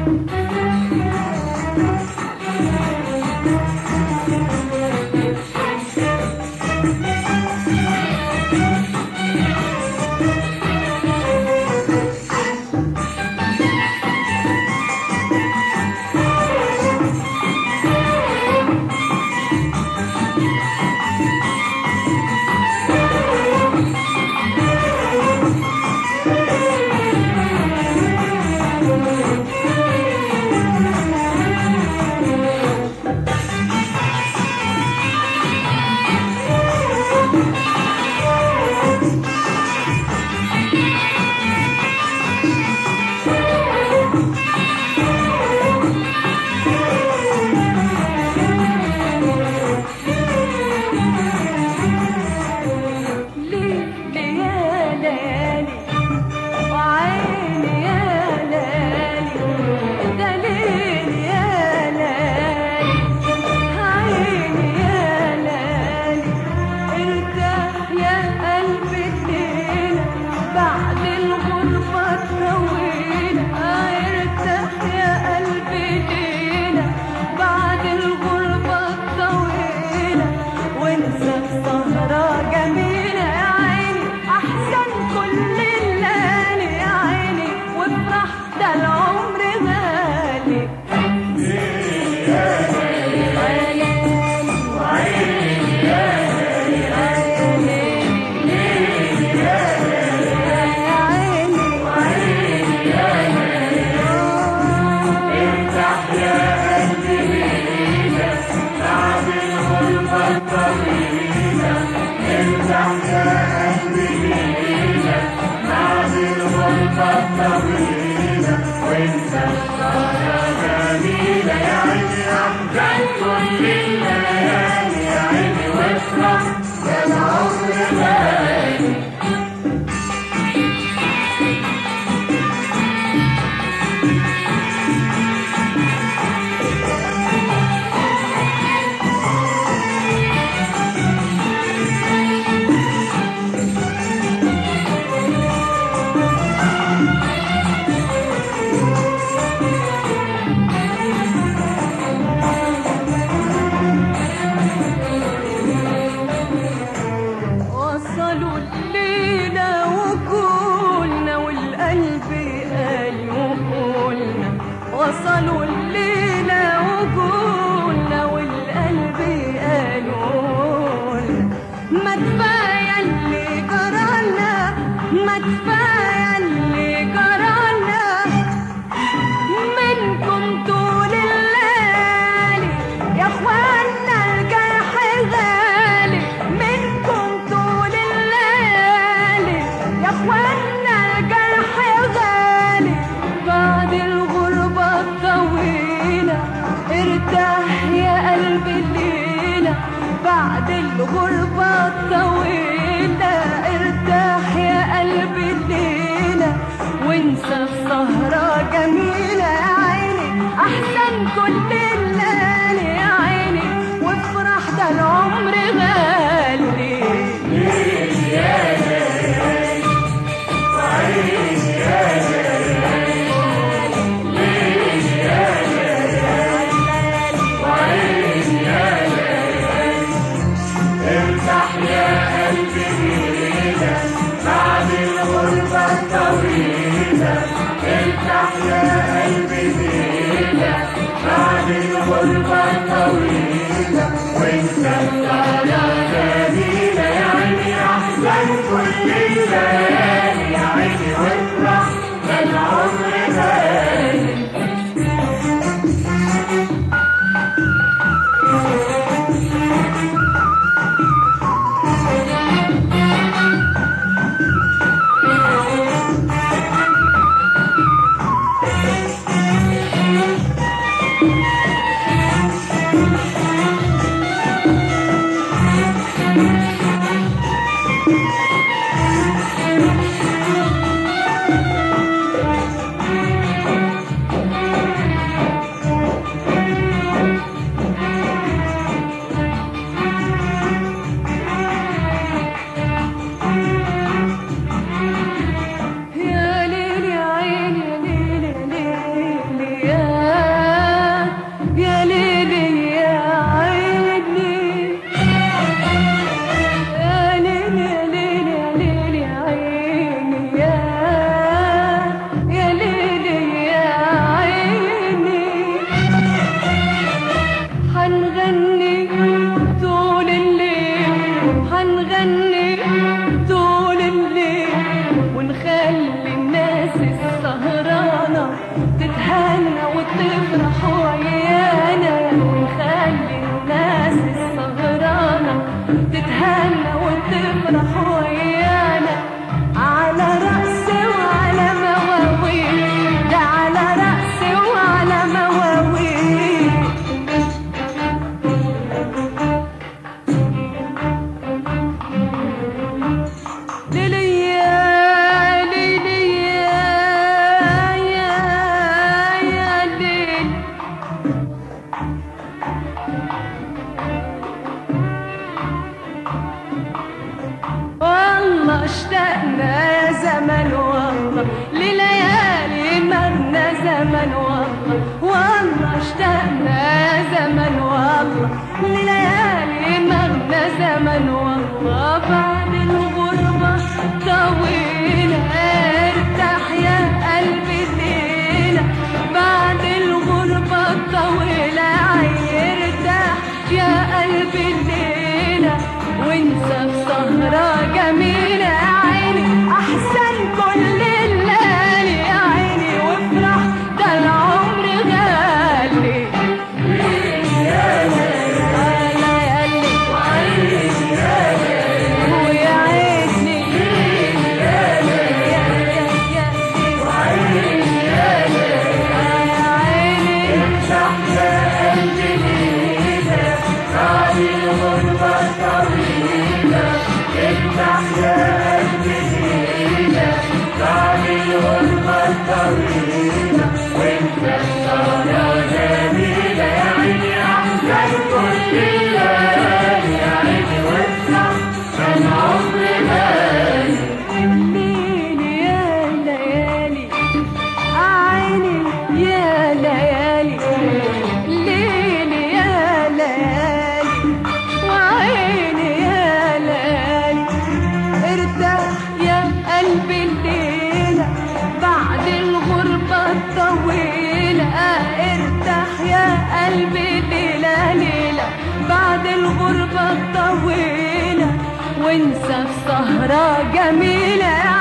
وصلوا الليلة وقولنا والقلب قالوا ما كفاية اللي جرالنا، ما كفاية اللي جرالنا منكم طول الليالي يا اخوانا، الجرح غالي منكم طول الليالي يا اخوانا، الجرح غالي بعد الغربة الطويلة ارتاح يا قلبي الليلة، بعد الغربة الطويلة ارتاح يا قلبي الليلة وانسى السهرة جميلة يا عيني احسن كل الليالي يا عيني، وافرح ده العمر غالي. ليل يا ليل وعين يا ليل، ليل يا ليل وعين يا ليل، ارتاح يا قلبي ليلة بعد الغربة الطويلة، ارتاح يا قلبي ليلة بعد تتهنى وتفرح ويانا ونخلي الناس السهرانة تتهنى وتفرح ويانا على رأسي وعلى مواويل، ده على رأسي وعلى مواويل. والله اشتقنا يا زمن والله لليالي مرنا زمن والله، والله اشتقنا يا زمن والله لليالي مرنا زمن والله. بعد الغربة طويلة ارتاح يا قلبي الليلة، بعد الغربة طويلة ارتاح يا قلبي الليلة وانسى في سهرة جميلة يا عيني أحسن كل الليالي يا عيني وافرح ده العمر غالي. يا ليالي وعيني يا ليالي ويا عيني يا ليالي وعيني يا ليالي يا عيني امسح يا قلبي ليلة بعد الغربة طويلة، امسح يا قلبي ليلة بعد الغربة طويلة وانت السهرة جميلة يا عيني أحسن كل الليالي يا عيني وافرح كان عمر غالي. الليل يا ليالي عيني يا ليالي الليل يا ليالي وعيني يا ليالي ارتاح يا قلبي الليلة بعد الغربة الطويلة ارتاح يا قلبي ليلة ليلة بعد الغربة الطويلة وانسى في سهرة جميلة